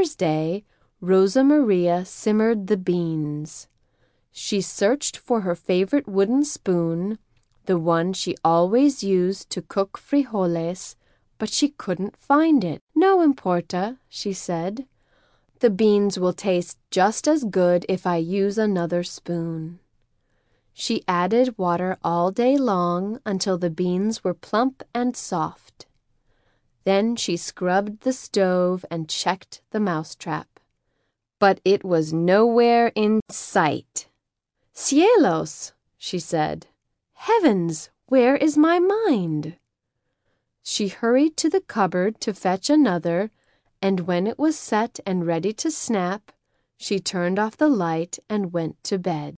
Thursday, Rosa Maria simmered the beans. She searched for her favorite wooden spoon, the one she always used to cook frijoles, but she couldn't find it. "No importa," she said. "The beans will taste just as good if I use another spoon." She added water all day long until the beans were plump and soft. Then she scrubbed the stove and checked the mousetrap. But it was nowhere in sight. "Cielos!" she said. "Heavens, where is my mind?" She hurried to the cupboard to fetch another, and when it was set and ready to snap, she turned off the light and went to bed.